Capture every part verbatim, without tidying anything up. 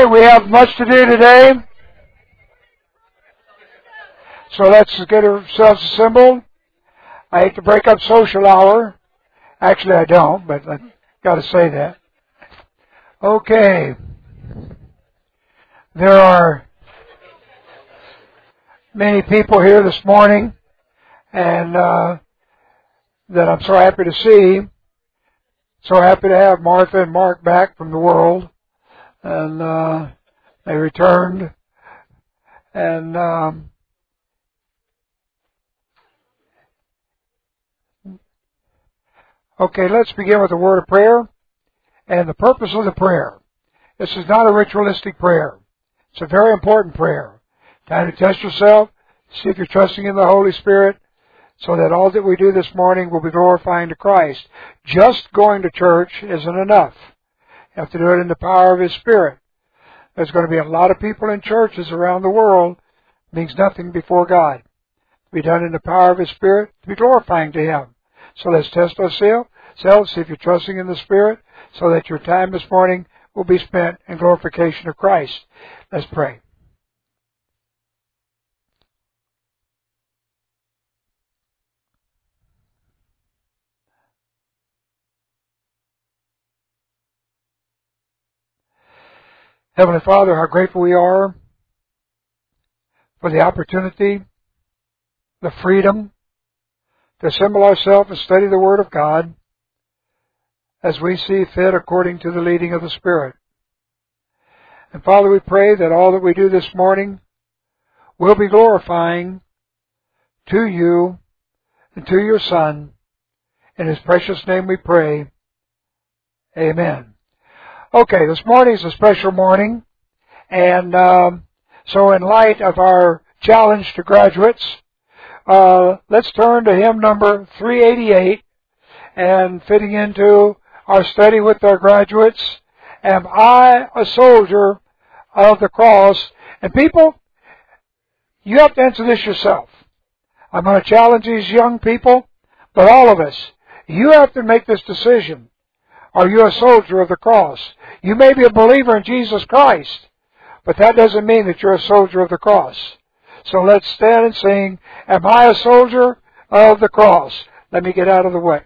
Okay, we have much to do today. So let's get ourselves assembled. I hate to break up social hour. Actually, I don't, but I've got to say that. Okay. There are many people here this morning, and uh, that I'm so happy to see. So happy to have Martha and Mark back from the world. And uh, they returned. And um, okay, let's begin with a word of prayer. And the purpose of the prayer. This is not a ritualistic prayer. It's a very important prayer. Time to test yourself, see if you're trusting in the Holy Spirit, so that all that we do this morning will be glorifying to Christ. Just going to church isn't enough. You have to do it in the power of His Spirit. There's going to be a lot of people in churches around the world. It means nothing before God. To be done in the power of His Spirit, to be glorifying to Him. So let's test ourselves, see if you're trusting in the Spirit, so that your time this morning will be spent in glorification of Christ. Let's pray. Heavenly Father, how grateful we are for the opportunity, the freedom to assemble ourselves and study the Word of God as we see fit according to the leading of the Spirit. And Father, we pray that all that we do this morning will be glorifying to You and to Your Son. In His precious name we pray. Amen. Okay, this morning is a special morning, and um, so in light of our challenge to graduates, uh, let's turn to hymn number three eighty-eight, and fitting into our study with our graduates, Am I a Soldier of the Cross? And people, you have to answer this yourself. I'm going to challenge these young people, but all of us, you have to make this decision. Are you a soldier of the cross? You may be a believer in Jesus Christ, but that doesn't mean that you're a soldier of the cross. So let's stand and sing, Am I a Soldier of the Cross? Let me get out of the way.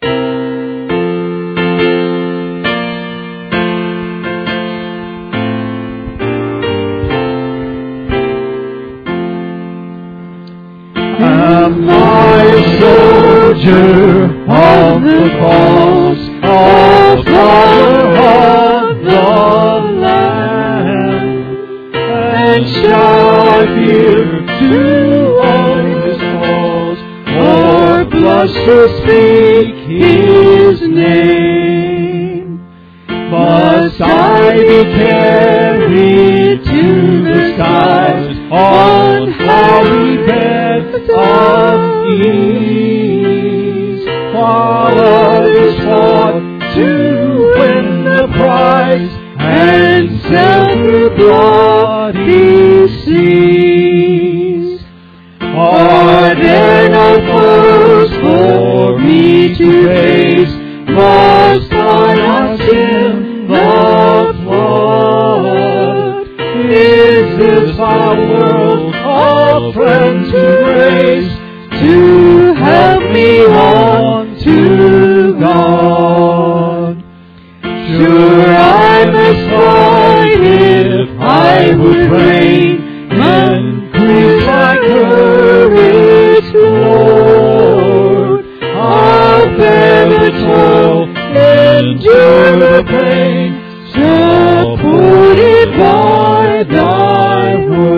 Am I a soldier of the cross, a follower of the Lamb? And shall I fear to own His cause, or blush to speak His name? Must I be carried to the skies on flowery beds of ease, while others fought to win the prize and sailed through bloody seas? Are there no foes for me to face? Must I not sin the flood? Is this my world of friends embrace to help me on to God? Sure, I must fight if I would reign, and increase my courage, Lord. I'll bear the toil, endure the pain, supported by Thy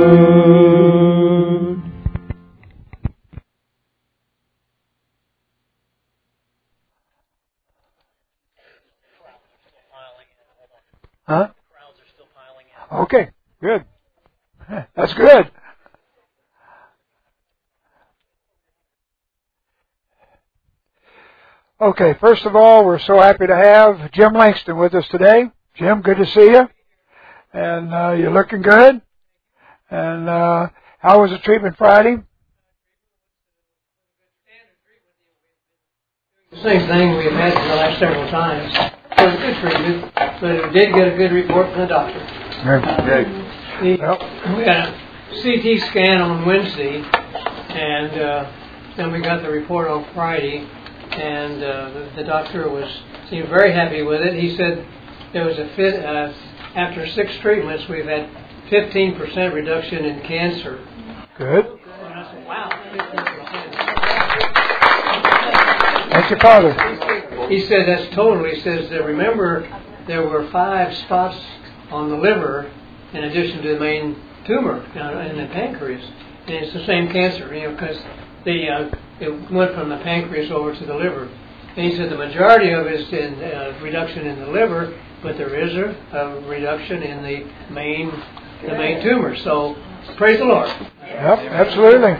word. Huh? Okay, good. That's good. Okay, first of all, we're so happy to have Jim Langston with us today. Jim, good to see you. And uh, you're looking good. And uh, how was the treatment Friday? The same thing we've had for the last several times. It was good treatment, but it did get a good report from the doctor. Okay. The, we had a C T scan on Wednesday, and uh, then we got the report on Friday, and uh, the, the doctor was seemed very happy with it. He said there was a fit, uh, after six treatments, we've had fifteen percent reduction in cancer. Good. And I said, wow, fifteen percent. Thank you, Father. He said that's total. He says that remember there were five spots on the liver in addition to the main tumor uh, in the pancreas, and it's the same cancer, you know, because the uh, it went from the pancreas over to the liver. And he said the majority of it is in uh, reduction in the liver, but there is a, a reduction in the main the main tumor. So praise the Lord. Yep, absolutely.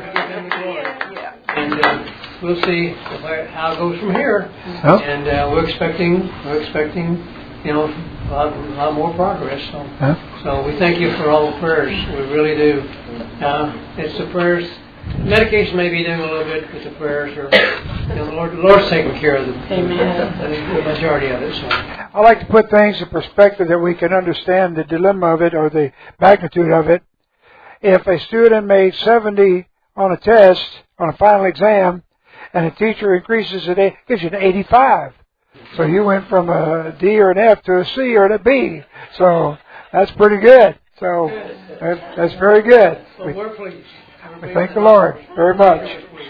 And uh, we'll see how it goes from here. Yep. And uh, we're expecting we're expecting you know a lot, a lot more progress. So yep. so we thank you for all the prayers. We really do. Uh, it's the prayers. Medication may be doing a little bit, but the prayers are, you know, the Lord, the Lord's taking care of them. Amen. The majority of it. So. I like to put things in perspective that we can understand the dilemma of it or the magnitude of it. If a student made seventy on a test, on a final exam, and a teacher increases it, it gives you an eighty-five. So you went from a D or an F to a C or a B. So that's pretty good. So that, that's very good. So we're pleased. We thank the Lord very much.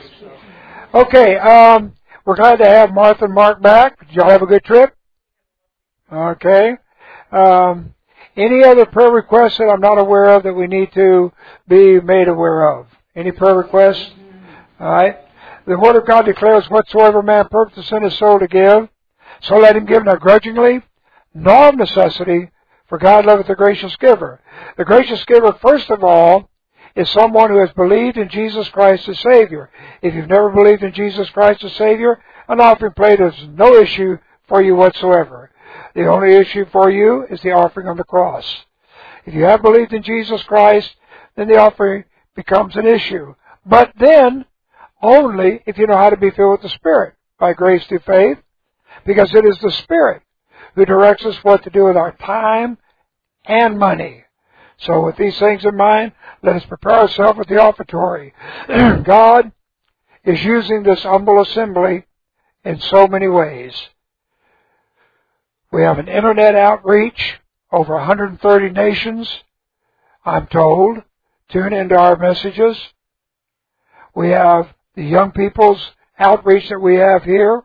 Okay, um, we're glad to have Martha and Mark back. Did y'all have a good trip? Okay. Um, any other prayer requests that I'm not aware of that we need to be made aware of? Any prayer requests? All right. The Word of God declares, whatsoever man purposes in his soul to give, so let him give not grudgingly, nor of necessity, for God loveth the gracious giver. The gracious giver, first of all, is someone who has believed in Jesus Christ as Savior. If you've never believed in Jesus Christ as Savior, an offering plate is no issue for you whatsoever. The only issue for you is the offering on the cross. If you have believed in Jesus Christ, then the offering becomes an issue. But then, only if you know how to be filled with the Spirit, by grace through faith, because it is the Spirit who directs us what to do with our time and money. So with these things in mind, let us prepare ourselves with the offertory. God is using this humble assembly in so many ways. We have an internet outreach, over one hundred thirty nations, I'm told, tune into our messages. We have the young people's outreach that we have here.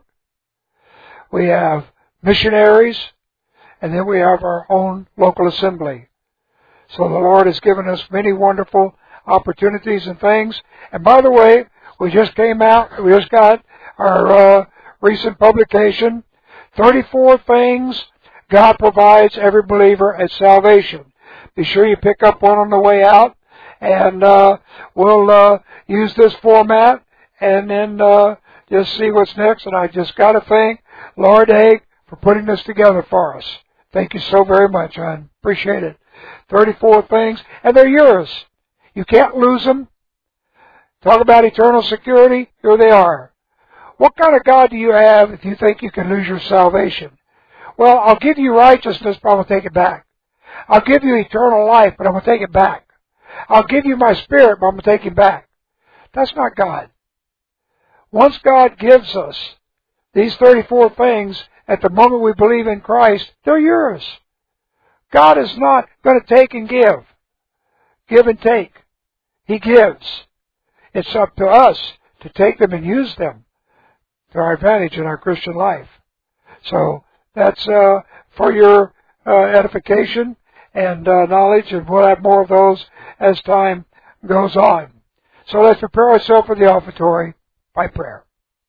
We have missionaries, and then we have our own local assembly. So the Lord has given us many wonderful opportunities and things. And by the way, we just came out, we just got our uh, recent publication, thirty-four things God provides every believer at salvation. Be sure you pick up one on the way out, and uh, we'll uh, use this format and then uh, just see what's next. And I just got to thank Lord Haig for putting this together for us. Thank you so very much. I appreciate it. thirty-four things, and they're yours. You can't lose them. Talk about eternal security, here they are. What kind of God do you have if you think you can lose your salvation? Well, I'll give you righteousness, but I'm going to take it back. I'll give you eternal life, but I'm going to take it back. I'll give you my Spirit, but I'm going to take it back. That's not God. Once God gives us these thirty-four things, at the moment we believe in Christ, they're yours. God is not going to take and give. Give and take. He gives. It's up to us to take them and use them to our advantage in our Christian life. So that's uh, for your uh, edification and uh, knowledge, and we'll have more of those as time goes on. So let's prepare ourselves for the offertory by prayer.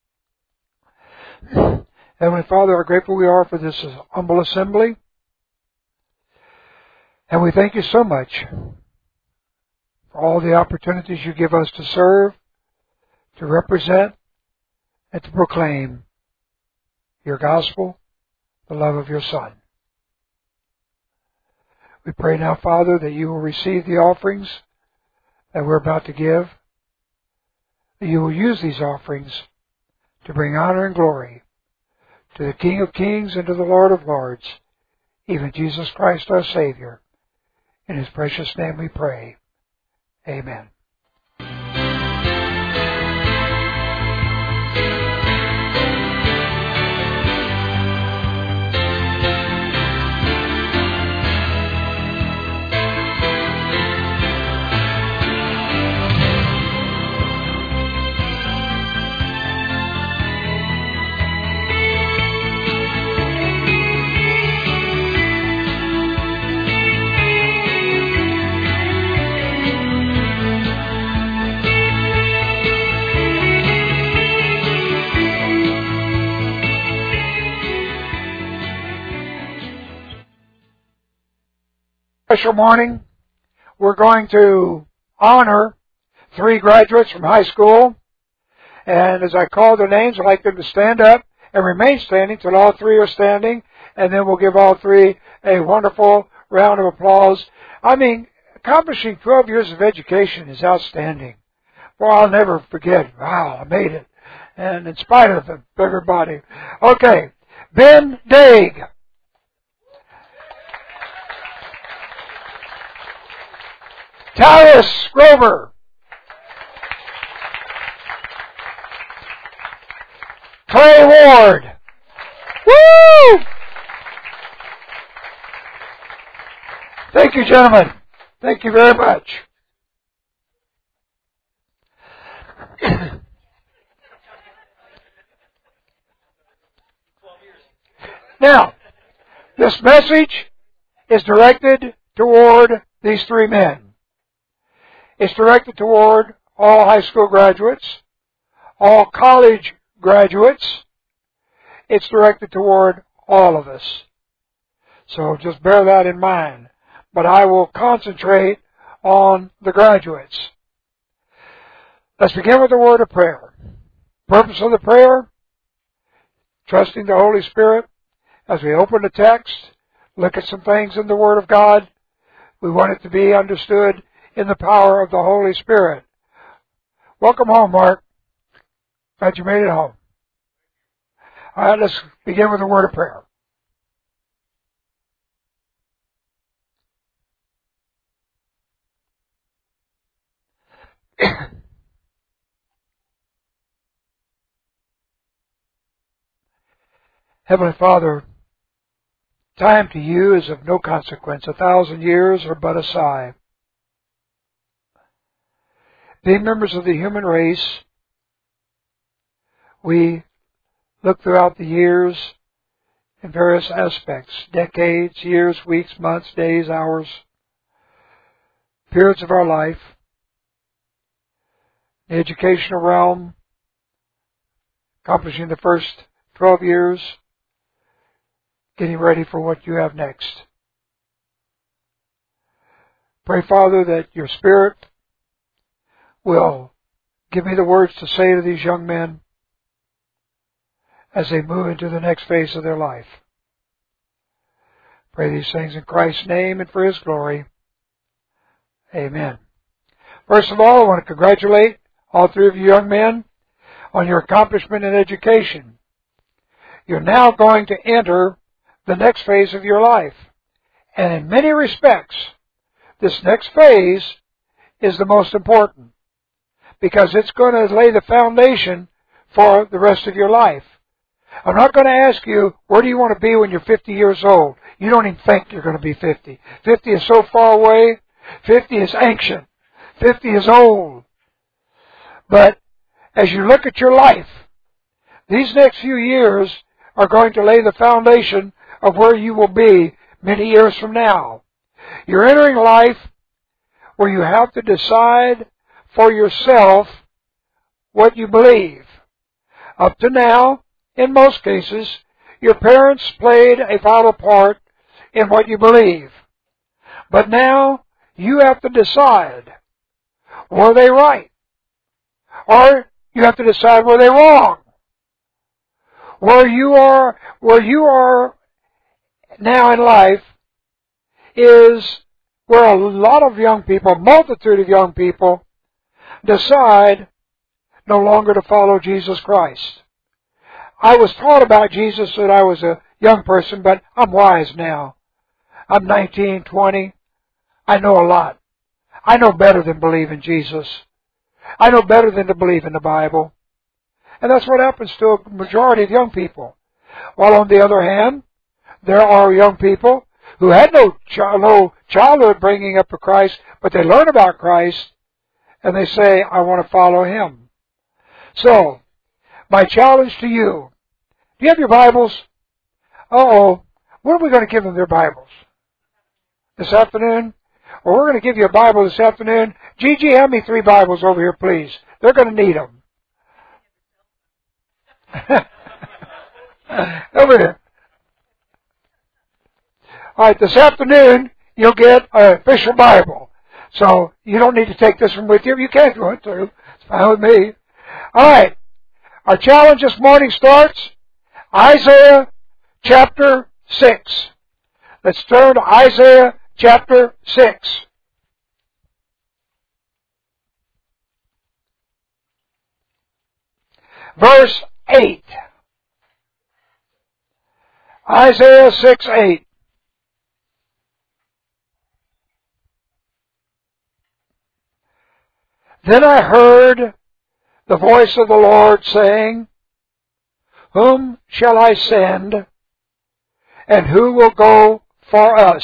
Heavenly Father, how grateful we are for this humble assembly. And we thank you so much for all the opportunities you give us to serve, to represent, and to proclaim your gospel, the love of your Son. We pray now, Father, that you will receive the offerings that we're about to give, that you will use these offerings to bring honor and glory to the King of Kings and to the Lord of Lords, even Jesus Christ our Savior. In His precious name we pray. Amen. Special morning, we're going to honor three graduates from high school. And as I call their names, I'd like them to stand up and remain standing till all three are standing. And then we'll give all three a wonderful round of applause. I mean, accomplishing twelve years of education is outstanding. Well, I'll never forget. Wow, I made it. And in spite of the bigger body. Okay, Ben Daig. Tyrus Grover. Clay Ward. Woo! Thank you, gentlemen. Thank you very much. Now, this message is directed toward these three men. It's directed toward all high school graduates, all college graduates. It's directed toward all of us. So just bear that in mind. But I will concentrate on the graduates. Let's begin with a word of prayer. Purpose of the prayer, trusting the Holy Spirit. As we open the text, look at some things in the Word of God. We want it to be understood in the power of the Holy Spirit. Welcome home, Mark. Glad you made it home. All right, let's begin with a word of prayer. Heavenly Father, time to you is of no consequence. A thousand years are but a sigh. Being members of the human race, we look throughout the years in various aspects, decades, years, weeks, months, days, hours, periods of our life, the educational realm, accomplishing the first twelve years, getting ready for what you have next. Pray, Father, that your Spirit will give me the words to say to these young men as they move into the next phase of their life. Pray these things in Christ's name and for His glory. Amen. First of all, I want to congratulate all three of you young men on your accomplishment in education. You're now going to enter the next phase of your life. And in many respects, this next phase is the most important, because it's going to lay the foundation for the rest of your life. I'm not going to ask you, where do you want to be when you're fifty years old? You don't even think you're going to be fifty. fifty is so far away. fifty is ancient. fifty is old. But as you look at your life, these next few years are going to lay the foundation of where you will be many years from now. You're entering life where you have to decide for yourself what you believe. Up to now, in most cases, your parents played a vital part in what you believe. But now, you have to decide, were they right? Or you have to decide, were they wrong? Where you are, where you are now in life is where a lot of young people, a multitude of young people, decide no longer to follow Jesus Christ. I was taught about Jesus when I was a young person, but I'm wise now. I'm nineteen, twenty. I know a lot. I know better than believe in Jesus. I know better than to believe in the Bible. And that's what happens to a majority of young people. While on the other hand, there are young people who had no, ch- no childhood bringing up to Christ, but they learn about Christ, and they say, I want to follow Him. So, my challenge to you, do you have your Bibles? Uh-oh, when are we going to give them their Bibles? This afternoon? Well, we're going to give you a Bible this afternoon. Gigi, hand me three Bibles over here, please. They're going to need them. Over here. All right, this afternoon, you'll get an official Bible. So, you don't need to take this one with you. You can't go to. It's fine with me. All right. Our challenge this morning starts Isaiah chapter six. Let's turn to Isaiah chapter six. Verse eight. Isaiah six eight. Then I heard the voice of the Lord saying, Whom shall I send, and who will go for us?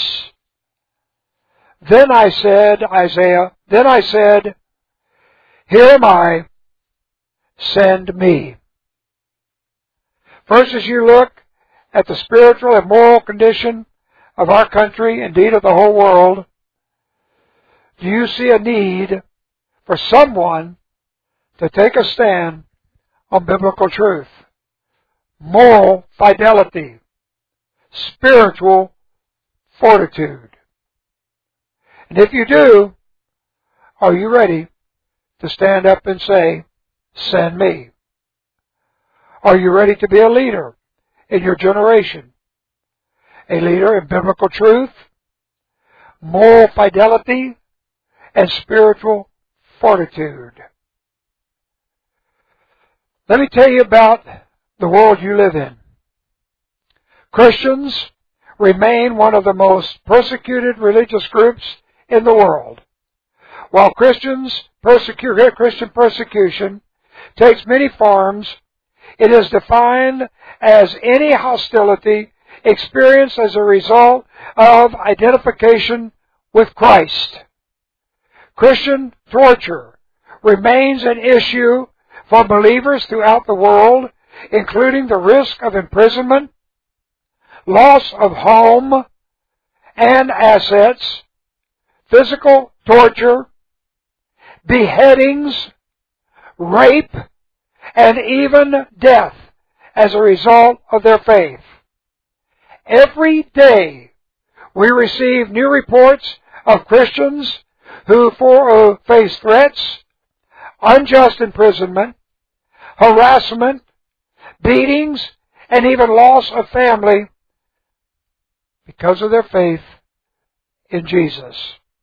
Then I said, Isaiah, then I said, Here am I, send me. First, as you look at the spiritual and moral condition of our country, indeed of the whole world, do you see a need for someone to take a stand on biblical truth, moral fidelity, spiritual fortitude? And if you do, are you ready to stand up and say, send me? Are you ready to be a leader in your generation? A leader in biblical truth, moral fidelity, and spiritual fortitude. Let me tell you about the world you live in. Christians remain one of the most persecuted religious groups in the world. While Christians persecute, Christian persecution takes many forms, it is defined as any hostility experienced as a result of identification with Christ. Christian torture remains an issue for believers throughout the world, including the risk of imprisonment, loss of home and assets, physical torture, beheadings, rape, and even death as a result of their faith. Every day we receive new reports of Christians who for, uh, face threats, unjust imprisonment, harassment, beatings, and even loss of family because of their faith in Jesus.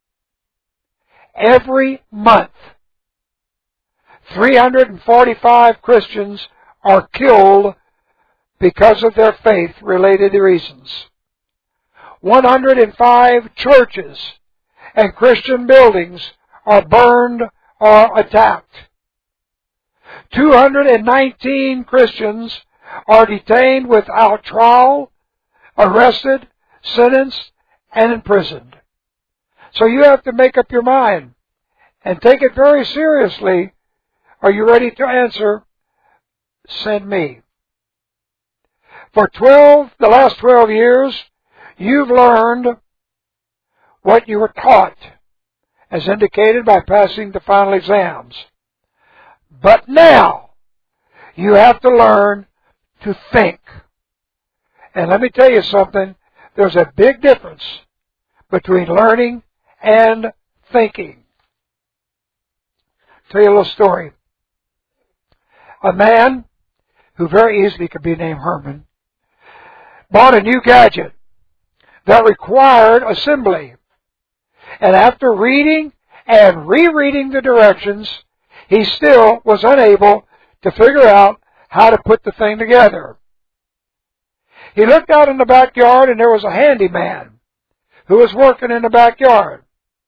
Every month, three hundred forty-five Christians are killed because of their faith-related reasons. one hundred five churches and Christian buildings are burned or attacked. two hundred nineteen Christians are detained without trial, arrested, sentenced, and imprisoned. So you have to make up your mind and take it very seriously. Are you ready to answer? Send me. For twelve, the last twelve years, you've learned what you were taught, as indicated by passing the final exams. But now, you have to learn to think. And let me tell you something, there's a big difference between learning and thinking. I'll tell you a little story. A man, who very easily could be named Herman, bought a new gadget that required assembly. And after reading and rereading the directions, he still was unable to figure out how to put the thing together. He looked out in the backyard and there was a handyman who was working in the backyard.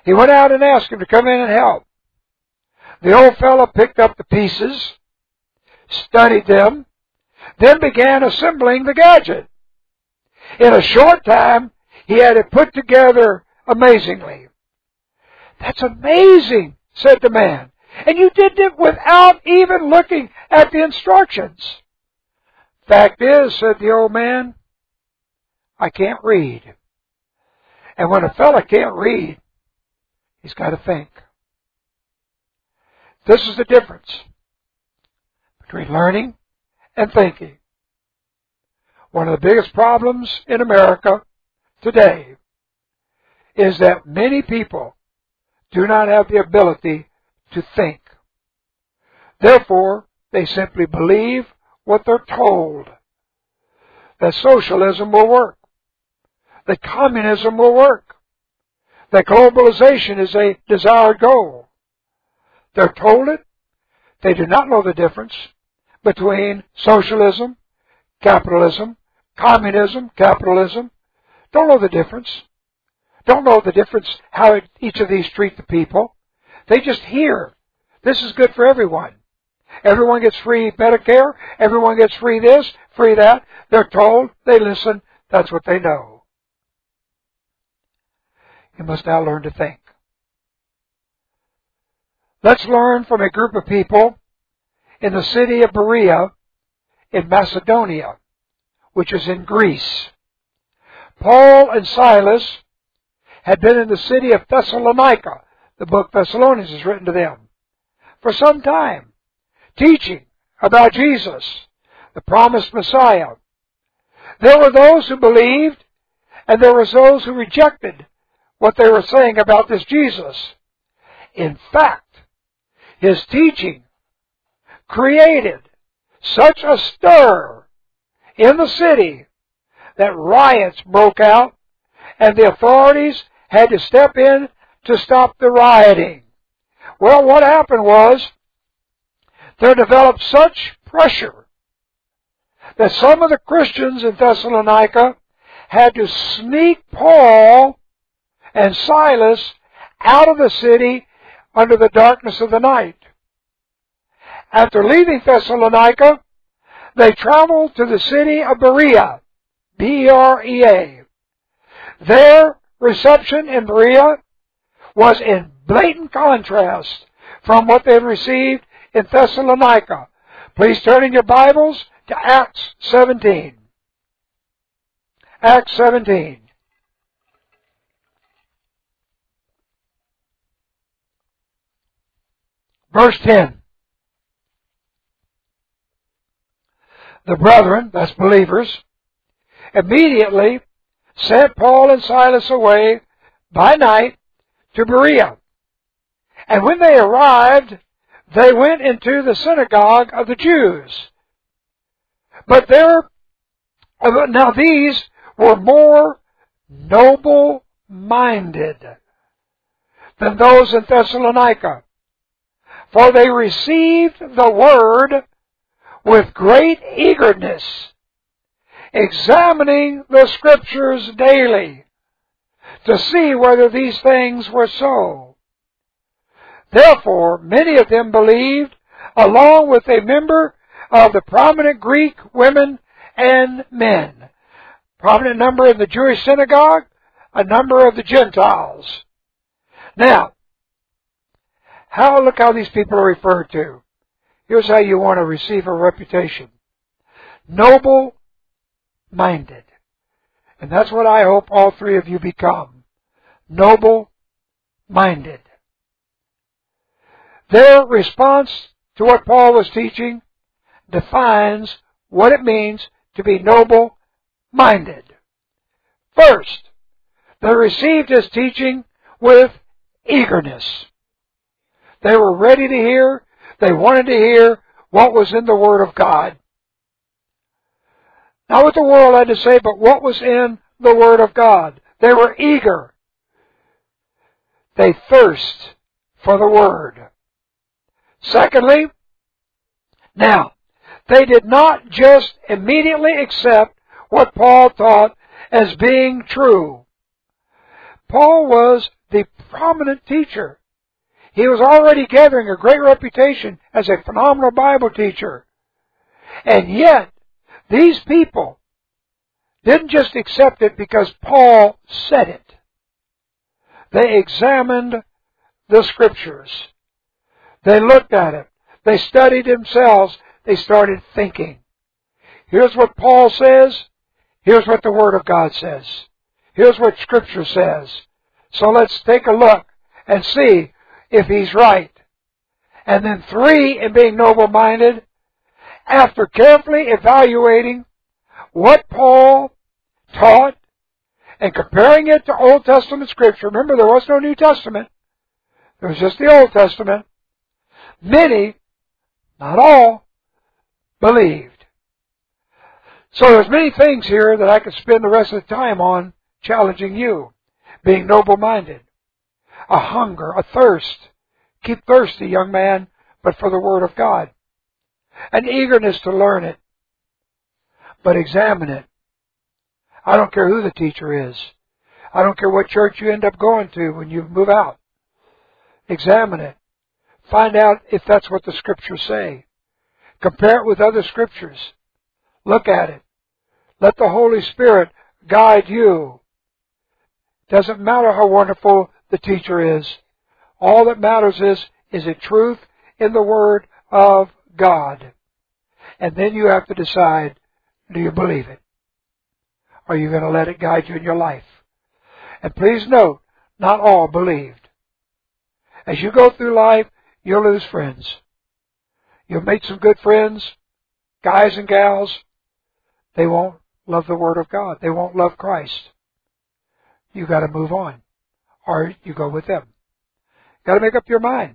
He went out and asked him to come in and help. The old fellow picked up the pieces, studied them, then began assembling the gadget. In a short time, he had it put together amazingly. "That's amazing," said the man. "And you did it without even looking at the instructions." "Fact is," said the old man, "I can't read." And when a fella can't read, he's got to think. This is the difference between learning and thinking. One of the biggest problems in America today is that many people do not have the ability to think. Therefore, they simply believe what they're told. That socialism will work. That communism will work. That globalization is a desired goal. They're told it. They do not know the difference between socialism, capitalism, communism, capitalism. Don't know the difference. Don't know the difference how it, each of these treat the people. They just hear, this is good for everyone. Everyone gets free Medicare. Everyone gets free this, free that. They're told. They listen. That's what they know. You must now learn to think. Let's learn from a group of people in the city of Berea in Macedonia, which is in Greece. Paul and Silas had been in the city of Thessalonica. The book Thessalonians is written to them for some time, teaching about Jesus, the promised Messiah. There were those who believed, and there were those who rejected what they were saying about this Jesus. In fact, his teaching created such a stir in the city that riots broke out, and the authorities had to step in to stop the rioting. Well, what happened was there developed such pressure that some of the Christians in Thessalonica had to sneak Paul and Silas out of the city under the darkness of the night. After leaving Thessalonica, they traveled to the city of Berea, B E R E A. Their reception in Berea was in blatant contrast from what they had received in Thessalonica. Please turn in your Bibles to Acts seventeen. Acts seventeen. Verse ten. The brethren, that's believers, immediately sent Paul and Silas away by night to Berea. And when they arrived, they went into the synagogue of the Jews. But there, now these were more noble-minded than those in Thessalonica, for they received the word with great eagerness, examining the Scriptures daily to see whether these things were so. Therefore, many of them believed, along with a member of the prominent Greek women and men. Prominent number in the Jewish synagogue, a number of the Gentiles. Now, how look how these people are referred to. Here's how you want to receive a reputation. Noble-minded. And that's what I hope all three of you become. Noble-minded. Their response to what Paul was teaching defines what it means to be noble-minded. First, they received his teaching with eagerness. They were ready to hear. They wanted to hear what was in the Word of God. Not what the world had to say, but what was in the Word of God. They were eager. They thirst for the Word. Secondly, now, they did not just immediately accept what Paul taught as being true, Paul was the prominent teacher. He was already gathering a great reputation as a phenomenal Bible teacher. And yet, these people didn't just accept it because Paul said it. They examined the Scriptures. They looked at it. They studied themselves. They started thinking. Here's what Paul says. Here's what the Word of God says. Here's what Scripture says. So let's take a look and see if he's right. And then three, in being noble-minded, after carefully evaluating what Paul taught and comparing it to Old Testament Scripture. Remember, there was no New Testament. There was just the Old Testament. Many, not all, believed. So there's many things here that I could spend the rest of the time on challenging you. Being noble-minded. A hunger, a thirst. Keep thirsty, young man, but for the Word of God. An eagerness to learn it. But examine it. I don't care who the teacher is. I don't care what church you end up going to when you move out. Examine it. Find out if that's what the Scriptures say. Compare it with other Scriptures. Look at it. Let the Holy Spirit guide you. Doesn't matter how wonderful the teacher is. All that matters is, is it truth in the Word of God? And then you have to decide, do you believe it? Are you going to let it guide you in your life? And please note, not all believed. As you go through life, you'll lose friends. You'll make some good friends, guys and gals. They won't love the Word of God. They won't love Christ. You got to move on, or you go with them. Got to make up your mind.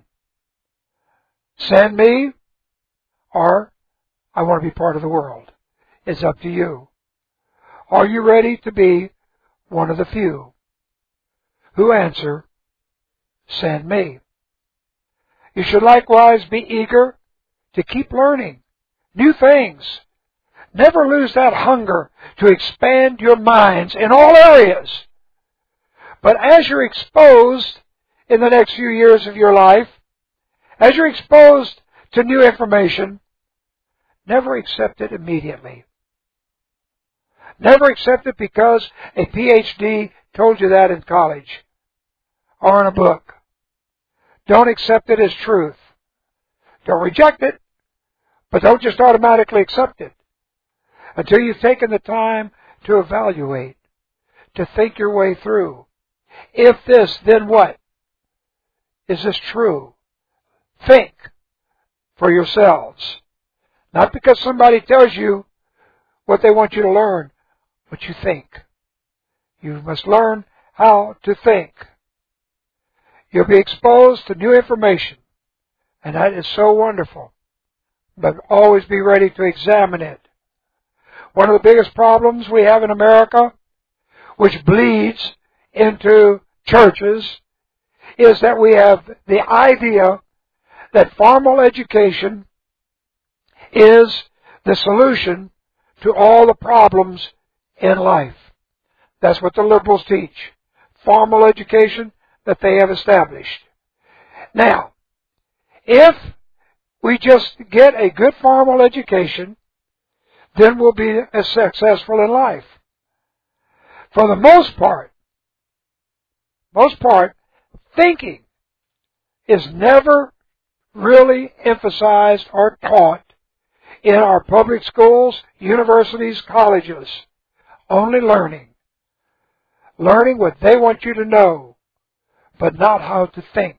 Send me, or I want to be part of the world. It's up to you. Are you ready to be one of the few who answer, send me? You should likewise be eager to keep learning new things. Never lose that hunger to expand your minds in all areas. But as you're exposed in the next few years of your life, as you're exposed to new information, never accept it immediately. Never accept it because a P H D told you that in college or in a book. Don't accept it as truth. Don't reject it, but don't just automatically accept it until you've taken the time to evaluate, to think your way through. If this, then what? Is this true? Think for yourselves. Not because somebody tells you what they want you to learn, but you think. You must learn how to think. You'll be exposed to new information, and that is so wonderful. But always be ready to examine it. One of the biggest problems we have in America, which bleeds into churches, is that we have the idea that formal education is the solution to all the problems in life. That's what the liberals teach. Formal education that they have established. Now, if we just get a good formal education, then we'll be as successful in life. For the most part, most part, thinking is never really emphasized or taught in our public schools, universities, colleges. Only learning. Learning what they want you to know, but not how to think.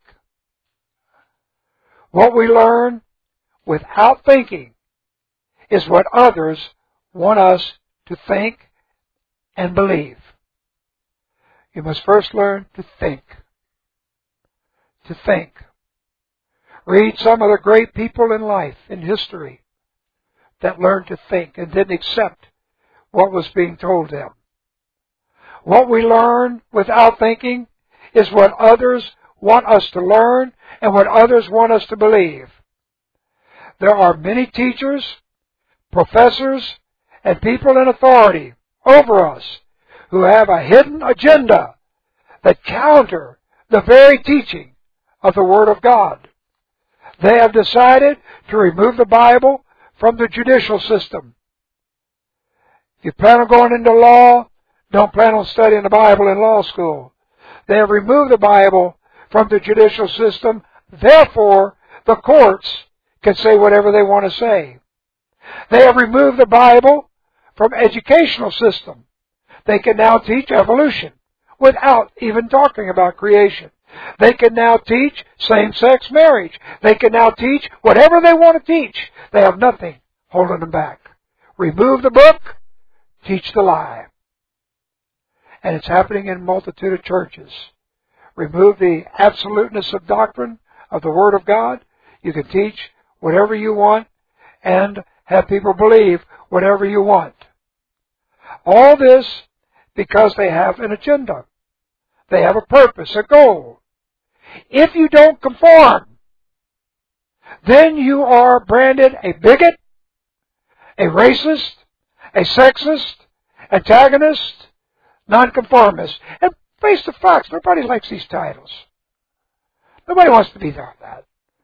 What we learn without thinking is what others want us to think and believe. You must first learn to think. To think. Read some of the great people in life, in history, that learned to think and didn't accept what was being told them. What we learn without thinking is what others want us to learn and what others want us to believe. There are many teachers, professors, and people in authority over us who have a hidden agenda that counter the very teaching of the Word of God. They have decided to remove the Bible from the judicial system. If you plan on going into law, don't plan on studying the Bible in law school. They have removed the Bible from the judicial system. Therefore, the courts can say whatever they want to say. They have removed the Bible from educational system. They can now teach evolution without even talking about creation. They can now teach same-sex marriage. They can now teach whatever they want to teach. They have nothing holding them back. Remove the book, teach the lie. And it's happening in a multitude of churches. Remove the absoluteness of doctrine of the Word of God. You can teach whatever you want and have people believe whatever you want. All this because they have an agenda. They have a purpose, a goal. If you don't conform, then you are branded a bigot, a racist, a sexist, antagonist, nonconformist. And face the facts, nobody likes these titles. Nobody wants to be that.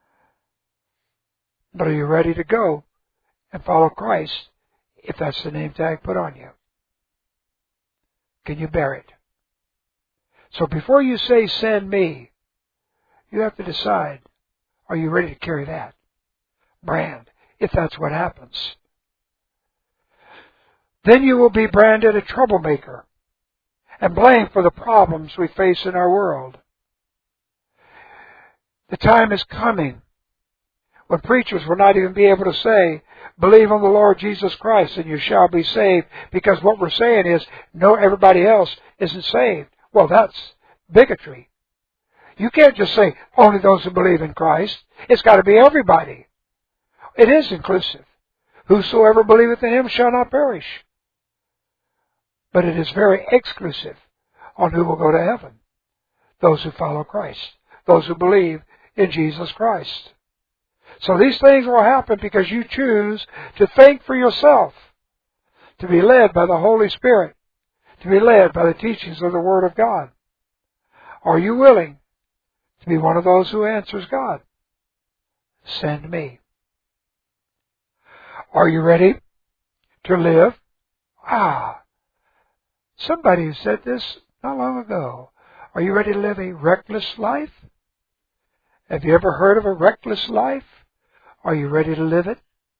But are you ready to go and follow Christ if that's the name tag put on you? Can you bear it? So before you say, send me, you have to decide, are you ready to carry that brand, if that's what happens? Then you will be branded a troublemaker and blamed for the problems we face in our world. The time is coming when preachers will not even be able to say, believe on the Lord Jesus Christ and you shall be saved, because what we're saying is, no, everybody else isn't saved. Well, that's bigotry. You can't just say, only those who believe in Christ. It's got to be everybody. It is inclusive. Whosoever believeth in Him shall not perish. But it is very exclusive on who will go to heaven. Those who follow Christ. Those who believe in Jesus Christ. So these things will happen because you choose to think for yourself, to be led by the Holy Spirit, to be led by the teachings of the Word of God. Are you willing to be one of those who answers God? Send me. Are you ready to live? Ah, somebody said this not long ago. Are you ready to live a reckless life? Have you ever heard of a reckless life? Are you ready to live it?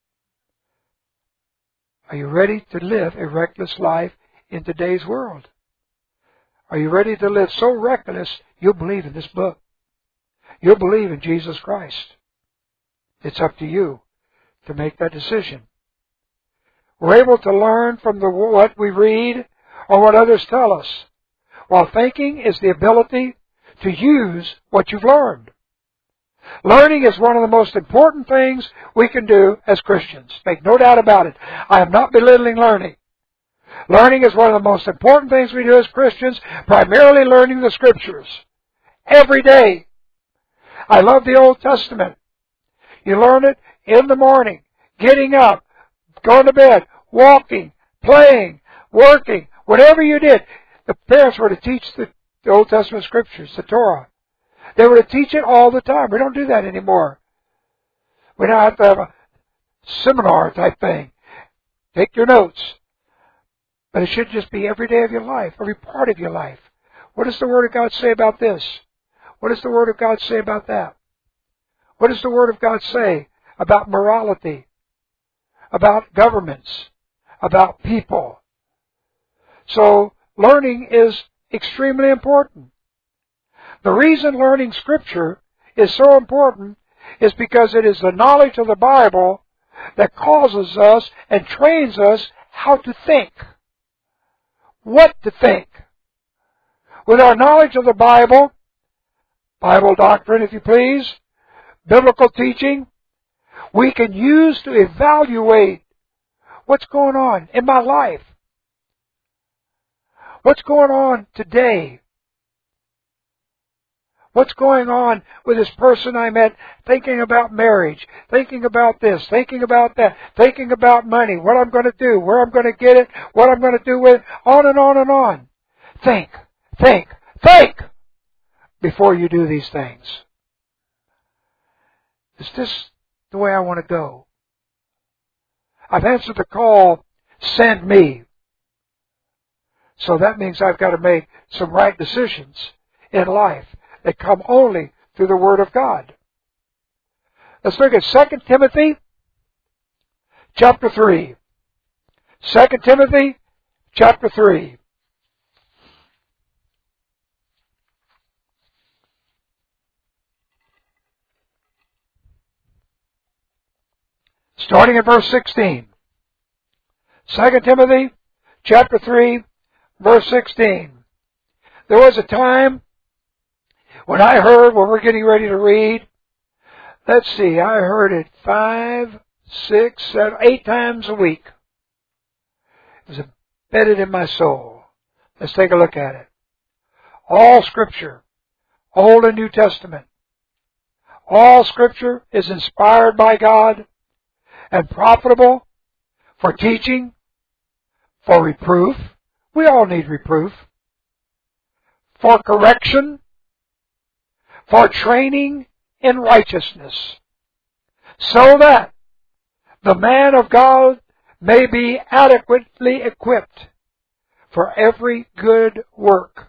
Are you ready to live a reckless life in today's world? Are you ready to live so reckless you'll believe in this book? You'll believe in Jesus Christ. It's up to you to make that decision. We're able to learn from the, what we read or what others tell us, while thinking is the ability to use what you've learned. Learning is one of the most important things we can do as Christians. Make no doubt about it. I am not belittling learning. Learning is one of the most important things we do as Christians, primarily learning the Scriptures. Every day. I love the Old Testament. You learn it in the morning, getting up, going to bed, walking, playing, working, whatever you did. The parents were to teach the, the Old Testament Scriptures, the Torah. They were to teach it all the time. We don't do that anymore. We now have to have a seminar type thing. Take your notes. But it should just be every day of your life, every part of your life. What does the Word of God say about this? What does the Word of God say about that? What does the Word of God say about morality, about governments, about people? So learning is extremely important. The reason learning Scripture is so important is because it is the knowledge of the Bible that causes us and trains us how to think. What to think. With our knowledge of the Bible, Bible doctrine, if you please, biblical teaching, we can use to evaluate what's going on in my life. What's going on today? What's going on with this person I met, thinking about marriage, thinking about this, thinking about that, thinking about money, what I'm going to do, where I'm going to get it, what I'm going to do with it, on and on and on. Think, think, Think before you do these things. Is this the way I want to go? I've answered the call, send me. So that means I've got to make some right decisions in life that come only through the Word of God. Let's look at Second Timothy chapter three. Second Timothy chapter three. Starting at verse sixteen. Second Timothy chapter three, verse sixteen. There was a time when I heard, when we're getting ready to read, let's see, I heard it five, six, seven, eight times a week. It was embedded in my soul. Let's take a look at it. All Scripture, Old and New Testament, all Scripture is inspired by God and profitable for teaching, for reproof. We all need reproof. For correction, for training in righteousness, so that the man of God may be adequately equipped for every good work.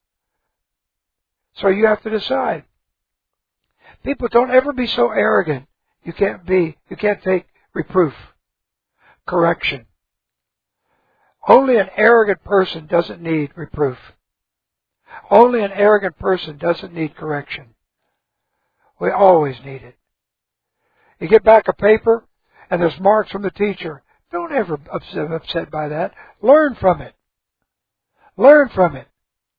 So you have to decide. People, don't ever be so arrogant. You can't be, you can't take reproof, correction. Only an arrogant person doesn't need reproof. Only an arrogant person doesn't need correction. We always need it. You get back a paper and there's marks from the teacher. Don't ever be upset, upset by that. Learn from it. Learn from it.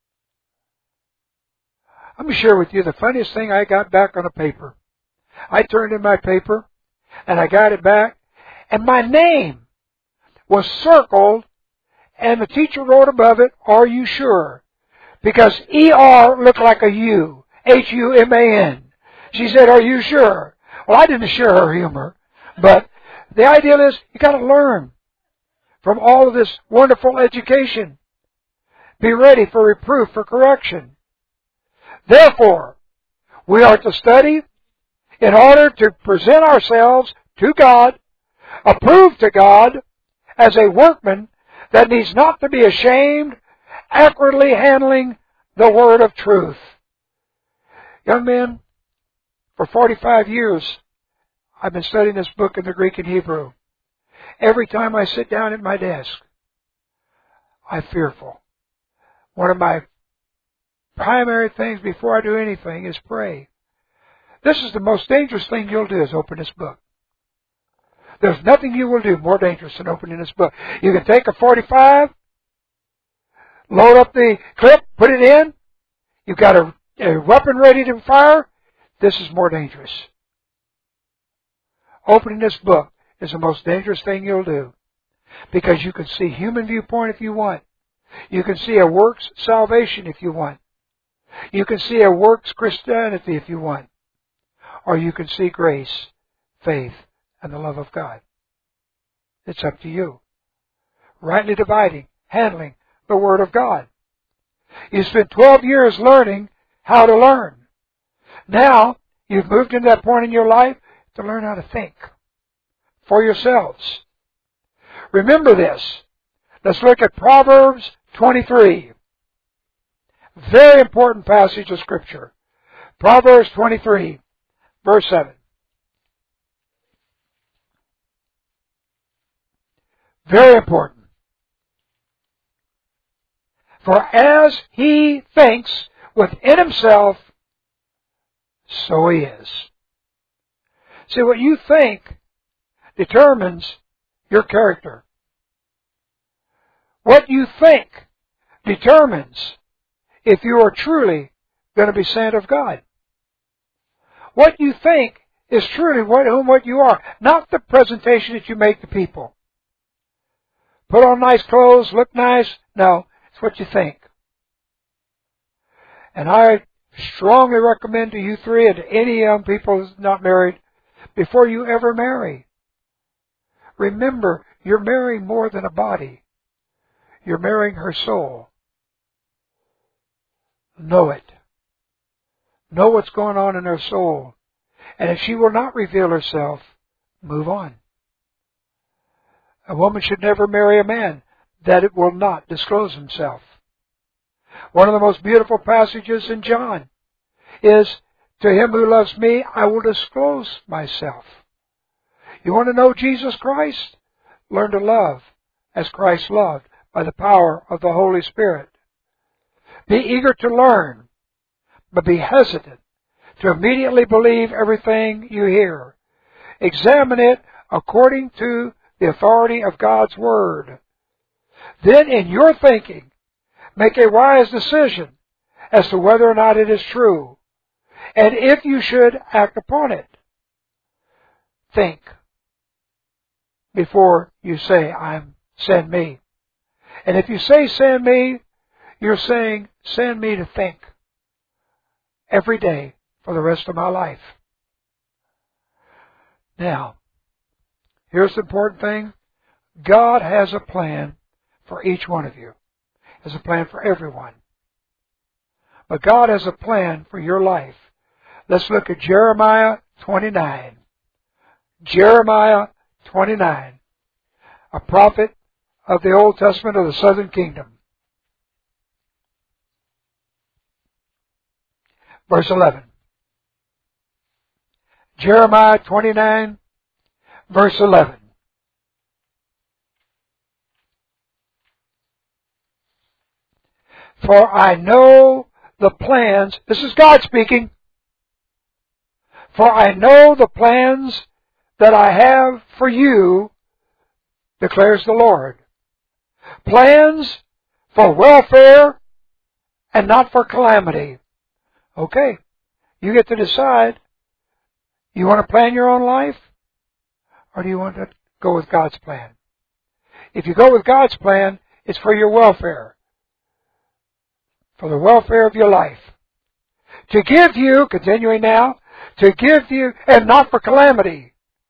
Let me share with you the funniest thing I got back on a paper. I turned in my paper and I got it back and my name was circled and the teacher wrote above it, "Are you sure?" Because E R looked like a U. H U M A N. She said, "Are you sure?" Well, I didn't share her humor. But the idea is, you got to learn from all of this wonderful education. Be ready for reproof, for correction. Therefore, we are to study in order to present ourselves to God, approved to God, as a workman that needs not to be ashamed, accurately handling the word of truth. Young men, for forty-five years, I've been studying this book in the Greek and Hebrew. Every time I sit down at my desk, I'm fearful. One of my primary things before I do anything is pray. This is the most dangerous thing you'll do, is open this book. There's nothing you will do more dangerous than opening this book. You can take a forty-five, load up the clip, put it in. You've got a, a weapon ready to fire. This is more dangerous. Opening this book is the most dangerous thing you'll do. Because you can see human viewpoint if you want. You can see a works salvation if you want. You can see a works Christianity if you want. Or you can see grace, faith, and the love of God. It's up to you. Rightly dividing, handling the Word of God. You spent twelve years learning how to learn. Now, you've moved into that point in your life to learn how to think for yourselves. Remember this. Let's look at Proverbs twenty-three. Very important passage of Scripture. Proverbs twenty-three, verse seven. Very important. For as he thinks within himself, so he is. See, what you think determines your character. What you think determines if you are truly going to be sent of God. What you think is truly what, whom what you are, not the presentation that you make to people. Put on nice clothes, look nice. No, it's what you think. And I strongly recommend to you three and to any young people who's not married, before you ever marry, remember, you're marrying more than a body. You're marrying her soul. know it. Know what's going on in her soul. And if she will not reveal herself, move on. A woman should never marry a man that it will not disclose himself. One of the most beautiful passages in John is, to him who loves me, I will disclose myself. You want to know Jesus Christ? Learn to love as Christ loved by the power of the Holy Spirit. Be eager to learn, but be hesitant to immediately believe everything you hear. Examine it according to the authority of God's Word. Then in your thinking, make a wise decision as to whether or not it is true, and if you should act upon it. Think before you say, I'm send me. And if you say send me, you're saying send me to think every day for the rest of my life. Now, here's the important thing. God has a plan for each one of you. He has a plan for everyone. But God has a plan for your life. Let's look at Jeremiah twenty-nine. Jeremiah twenty-nine. A prophet of the Old Testament of the Southern Kingdom. Verse eleven. Jeremiah twenty-nine, verse eleven. For I know the plans, this is God speaking, for I know the plans that I have for you, declares the Lord. Plans for welfare and not for calamity. Okay, you get to decide. You want to plan your own life? Or do you want to go with God's plan? If you go with God's plan, it's for your welfare. For the welfare of your life. To give you, continuing now, to give you, and not for calamity.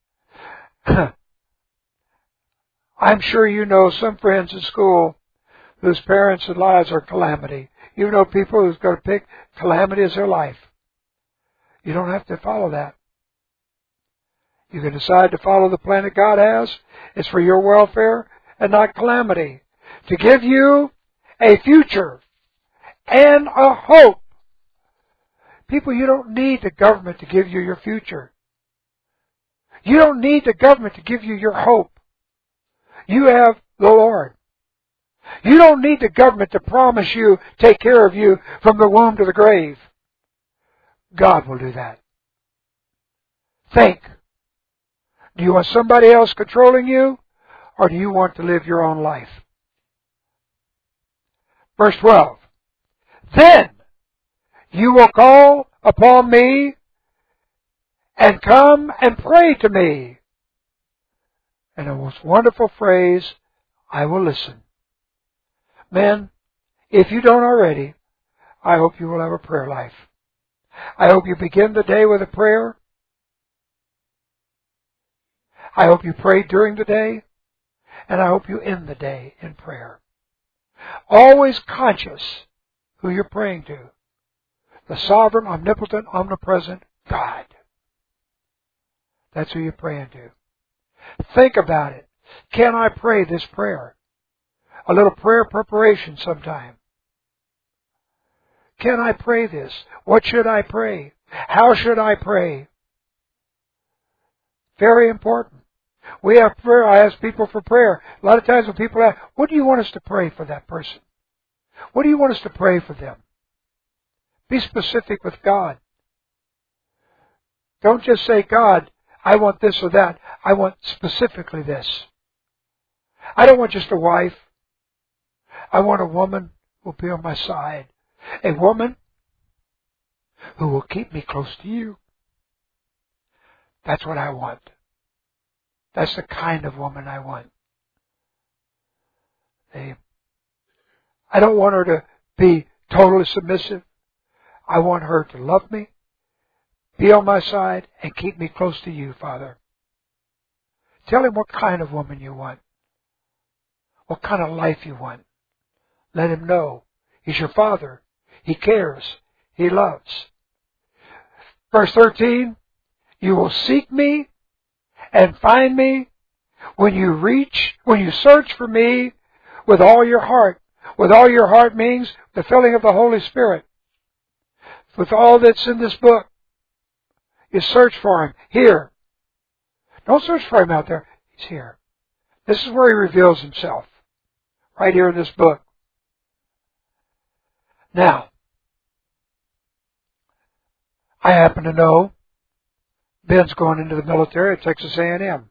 I'm sure you know some friends in school whose parents and lives are calamity. You know people who's going to pick calamity as their life. You don't have to follow that. You can decide to follow the plan that God has. It's for your welfare and not calamity. To give you a future and a hope. People, you don't need the government to give you your future. You don't need the government to give you your hope. You have the Lord. You don't need the government to promise you, take care of you from the womb to the grave. God will do that. Think. Do you want somebody else controlling you? Or do you want to live your own life? Verse twelve. Then you will call upon me and come and pray to me. And a most wonderful phrase, I will listen. Men, if you don't already, I hope you will have a prayer life. I hope you begin the day with a prayer. I hope you pray during the day. And I hope you end the day in prayer. Always conscious who you're praying to. The sovereign, omnipotent, omnipresent God. That's who you're praying to. Think about it. Can I pray this prayer? A little prayer preparation sometime. Can I pray this? What should I pray? How should I pray? Very important. We have prayer. I ask people for prayer. A lot of times when people ask, what do you want us to pray for that person? What do you want us to pray for them? Be specific with God. Don't just say, God, I want this or that. I want specifically this. I don't want just a wife. I want a woman who will be on my side. A woman who will keep me close to you. That's what I want. That's the kind of woman I want. I don't want her to be totally submissive. I want her to love me, be on my side, and keep me close to you, Father. Tell him what kind of woman you want. What kind of life you want. Let him know. He's your Father. He cares. He loves. Verse thirteen, you will seek me and find me when you reach, when you search for me with all your heart. With all your heart means the filling of the Holy Spirit. With all that's in this book. You search for Him here. Don't search for Him out there. He's here. This is where He reveals Himself. Right here in this book. Now, I happen to know Ben's going into the military at Texas A and M.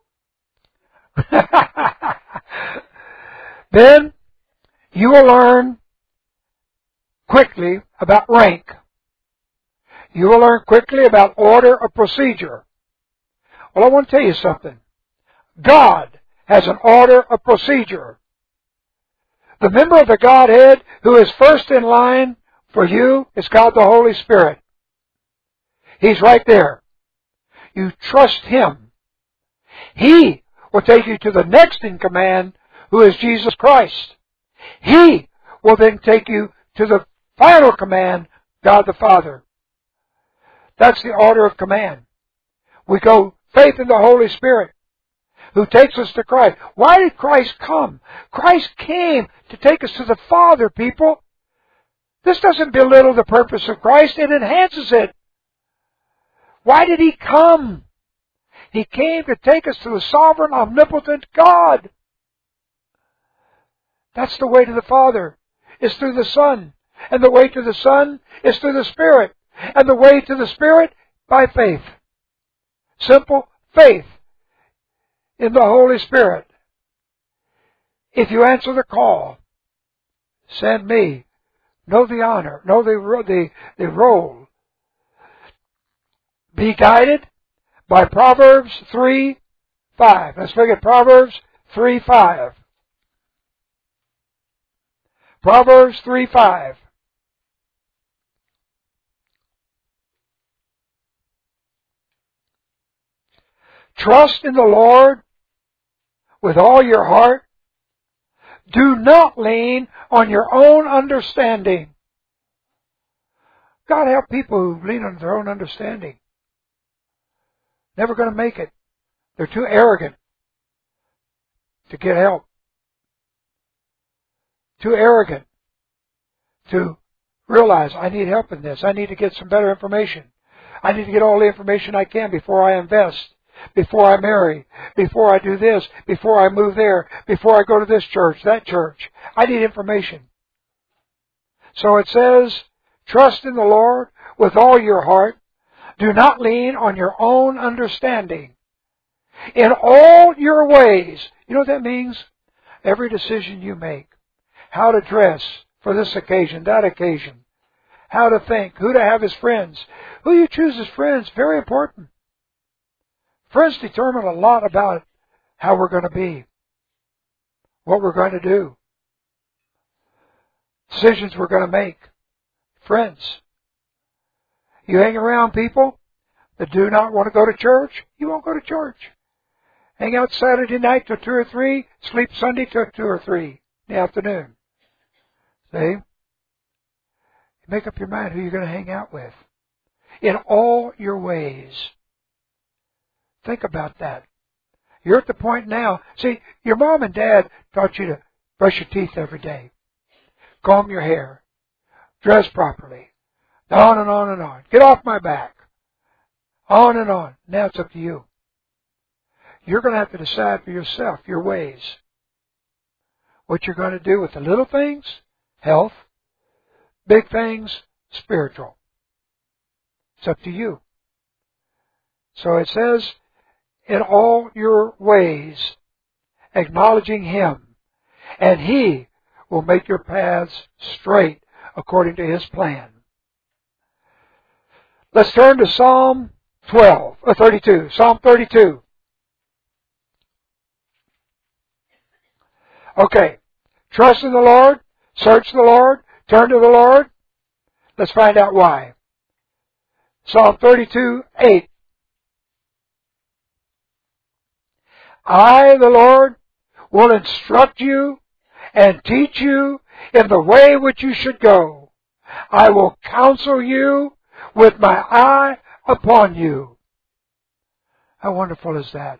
Ben, you will learn quickly about rank. You will learn quickly about order or procedure. Well, I want to tell you something. God has an order of procedure. The member of the Godhead who is first in line for you is God the Holy Spirit. He's right there. You trust Him. He will take you to the next in command, who is Jesus Christ. He will then take you to the final command, God the Father. That's the order of command. We go faith in the Holy Spirit, who takes us to Christ. Why did Christ come? Christ came to take us to the Father, people. This doesn't belittle the purpose of Christ. It enhances it. Why did He come? He came to take us to the sovereign, omnipotent God. That's the way to the Father. It's through the Son. And the way to the Son is through the Spirit. And the way to the Spirit, by faith. Simple faith in the Holy Spirit. If you answer the call, send me. Know the honor. Know the, the, the role. Be guided by Proverbs three five. Let's look at Proverbs three five. Proverbs three five. Trust in the Lord with all your heart. Do not lean on your own understanding. God help people who lean on their own understanding. Never going to make it. They're too arrogant to get help. Too arrogant to realize I need help in this. I need to get some better information. I need to get all the information I can before I invest, before I marry, before I do this, before I move there, before I go to this church, that church. I need information. So it says, trust in the Lord with all your heart. Do not lean on your own understanding. In all your ways. You know what that means? Every decision you make. How to dress for this occasion, that occasion. How to think. Who to have as friends. Who you choose as friends. Very important. Friends determine a lot about how we're going to be. What we're going to do. Decisions we're going to make. Friends. You hang around people that do not want to go to church, you won't go to church. Hang out Saturday night till two or three, sleep Sunday till two or three in the afternoon. See? Make up your mind who you're going to hang out with. In all your ways. Think about that. You're at the point now. See, your mom and dad taught you to brush your teeth every day. Comb your hair. Dress properly. On and on and on. Get off my back. On and on. Now it's up to you. You're going to have to decide for yourself your ways. What you're going to do with the little things, health. Big things, spiritual. It's up to you. So it says, in all your ways, acknowledging Him, and He will make your paths straight according to His plan. Let's turn to Psalm twelve, or thirty-two. Psalm thirty-two. Okay. Trust in the Lord. Search the Lord. Turn to the Lord. Let's find out why. Psalm thirty-two, eight. I, the Lord, will instruct you and teach you in the way which you should go. I will counsel you with my eye upon you. How wonderful is that?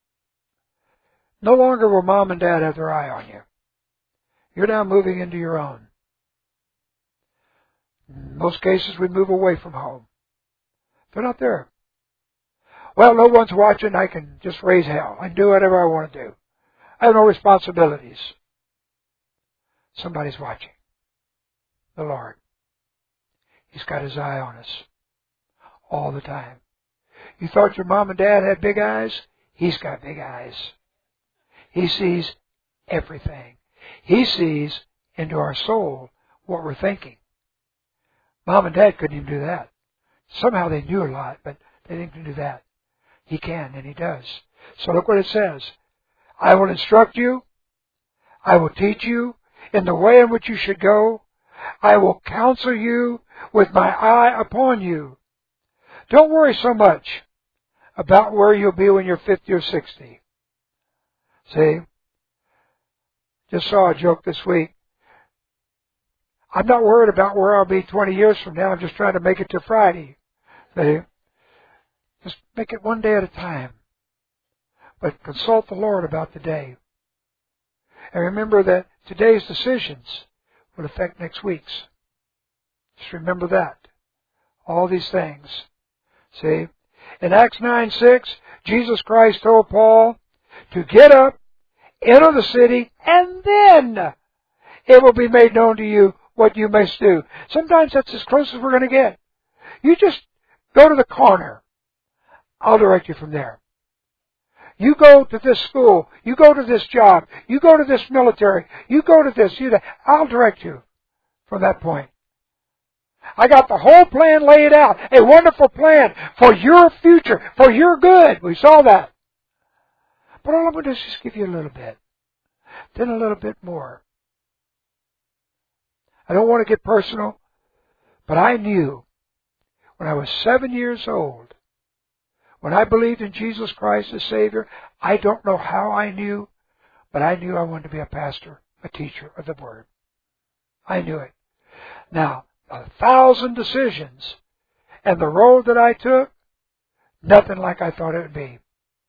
No longer will mom and dad have their eye on you. You're now moving into your own. In most cases, we move away from home. They're not there. Well, no one's watching. I can just raise hell. I can do whatever I want to do. I have no responsibilities. Somebody's watching. The Lord. He's got His eye on us all the time. You thought your mom and dad had big eyes? He's got big eyes. He sees everything. He sees into our soul what we're thinking. Mom and dad couldn't even do that. Somehow they knew a lot, but they didn't do that. He can, and He does. So look what it says. I will instruct you. I will teach you in the way in which you should go. I will counsel you with my eye upon you. Don't worry so much about where you'll be when you're fifty or sixty. See? Just saw a joke this week. I'm not worried about where I'll be twenty years from now. I'm just trying to make it to Friday. See? Just make it one day at a time. But consult the Lord about the day. And remember that today's decisions will affect next week's. Just remember that. All these things. See? In Acts nine six, Jesus Christ told Paul to get up, enter the city, and then it will be made known to you what you must do. Sometimes that's as close as we're going to get. You just go to the corner. I'll direct you from there. You go to this school. You go to this job. You go to this military. You go to this. You, I'll direct you from that point. I got the whole plan laid out. A wonderful plan for your future, for your good. We saw that. But all I'm going to do is just give you a little bit. Then a little bit more. I don't want to get personal, but I knew when I was seven years old, when I believed in Jesus Christ as Savior, I don't know how I knew, but I knew I wanted to be a pastor, a teacher of the Word. I knew it. Now, a thousand decisions, and the road that I took, nothing like I thought it would be.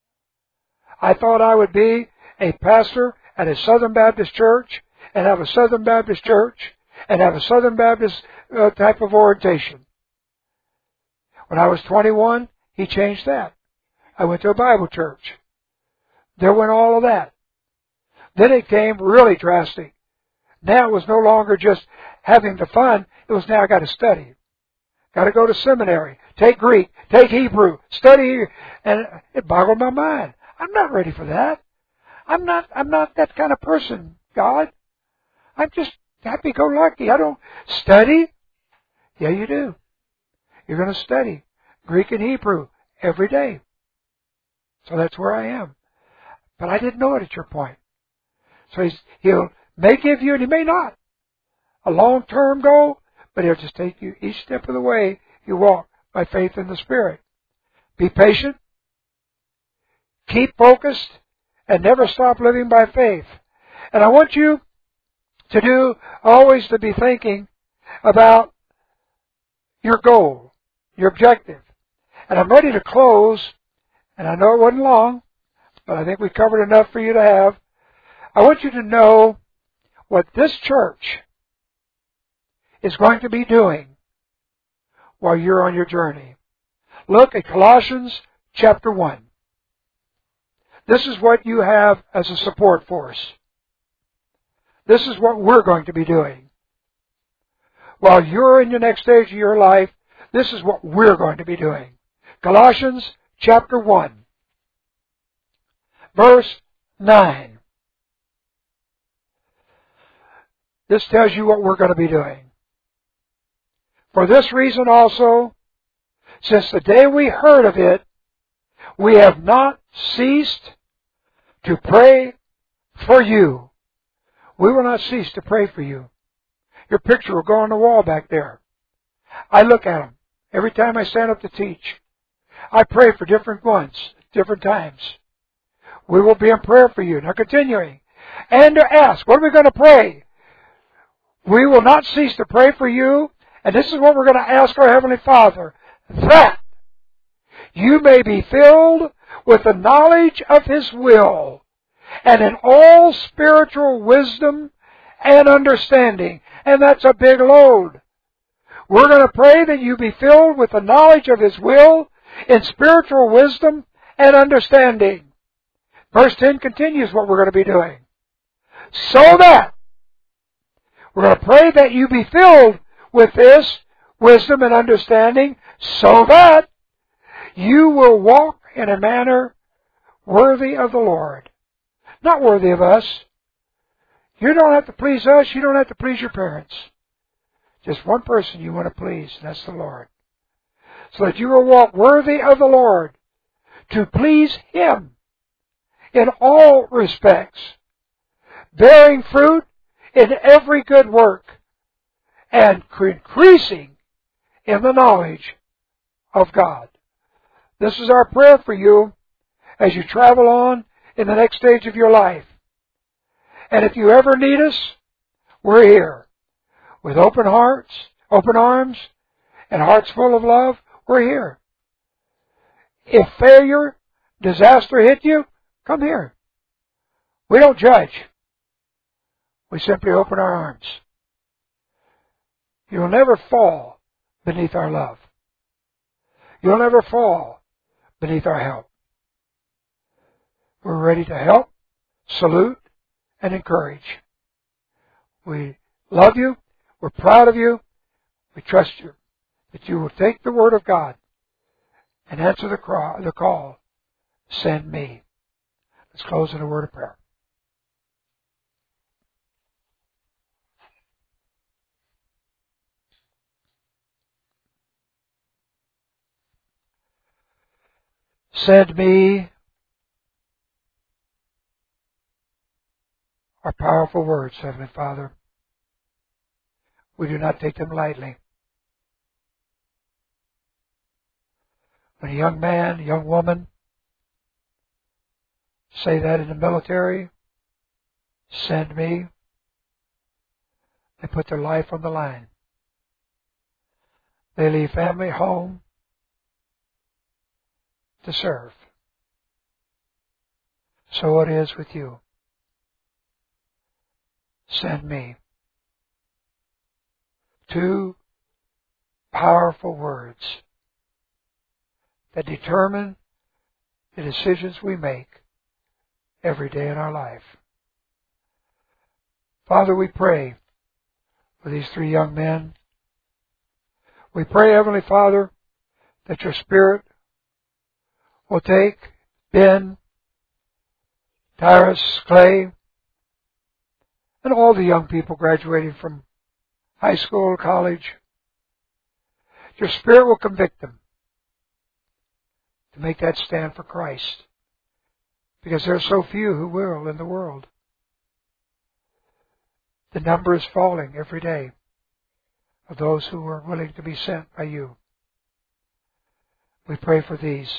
I thought I would be a pastor at a Southern Baptist church, and have a Southern Baptist church, and have a Southern Baptist uh, type of orientation. When I was twenty-one, He changed that. I went to a Bible church. There went all of that. Then it came really drastic. Now it was no longer just having the fun. It was now I got to study. Got to go to seminary. Take Greek. Take Hebrew. Study. And it boggled my mind. I'm not ready for that. I'm not, I'm not that kind of person, God. I'm just happy-go-lucky. I don't study. Yeah, you do. You're going to study Greek and Hebrew every day. So that's where I am. But I didn't know it at your point. So he's, He'll may give you, and He may not, a long-term goal, but He'll just take you each step of the way. You walk by faith in the Spirit. Be patient. Keep focused. And never stop living by faith. And I want you to do, always to be thinking about your goal, your objective. And I'm ready to close, and I know it wasn't long, but I think we covered enough for you to have. I want you to know what this church is going to be doing while you're on your journey. Look at Colossians chapter one. This is what you have as a support force. This is what we're going to be doing. While you're in the next stage of your life, this is what we're going to be doing. Colossians chapter one, verse nine. This tells you what we're going to be doing. For this reason also, since the day we heard of it, we have not ceased to pray for you. We will not cease to pray for you. Your picture will go on the wall back there. I look at them every time I stand up to teach. I pray for different ones, different times. We will be in prayer for you. Now continuing. And to ask, what are we going to pray? We will not cease to pray for you And this is what we're going to ask our Heavenly Father, that you may be filled with the knowledge of His will, and in all spiritual wisdom and understanding. And that's a big load. We're going to pray that you be filled with the knowledge of His will, in spiritual wisdom and understanding. Verse ten continues what we're going to be doing. So that, we're going to pray that you be filled with this wisdom and understanding, so that you will walk in a manner worthy of the Lord. Not worthy of us. You don't have to please us. You don't have to please your parents. Just one person you want to please, and that's the Lord. So that you will walk worthy of the Lord, to please Him in all respects, bearing fruit in every good work, and increasing in the knowledge of God. This is our prayer for you as you travel on in the next stage of your life. And if you ever need us, we're here. With open hearts, open arms, and hearts full of love, we're here. If failure, disaster hit you, come here. We don't judge. We simply open our arms. You'll never fall beneath our love. You'll never fall beneath our help. We're ready to help, salute, and encourage. We love you. We're proud of you. We trust you that you will take the Word of God and answer the call. Send me. Let's close in a word of prayer. Send me are powerful words, Heavenly Father. We do not take them lightly. When a young man, a young woman say that in the military, send me, they put their life on the line. They leave family, home to serve. So it is with you. Send me. Two powerful words that determine the decisions we make every day in our life. Father, we pray for these three young men. We pray, Heavenly Father, that your Spirit will take Ben, Tyrus, Clay, and all the young people graduating from high school, college. Your Spirit will convict them to make that stand for Christ, because there are so few who will in the world. The number is falling every day of those who are willing to be sent by you. We pray for these.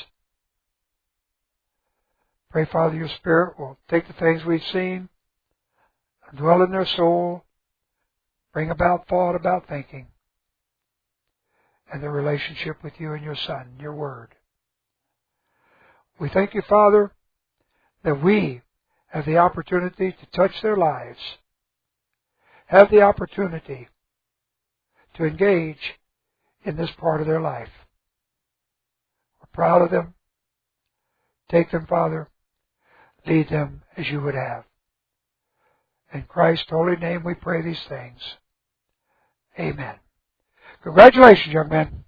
Pray, Father, your Spirit will take the things we've seen and dwell in their soul, bring about thought, about thinking, and their relationship with you and your Son, your Word. We thank you, Father, that we have the opportunity to touch their lives, have the opportunity to engage in this part of their life. We're proud of them. Take them, Father. Lead them as you would have. In Christ's holy name we pray these things. Amen. Congratulations, young man.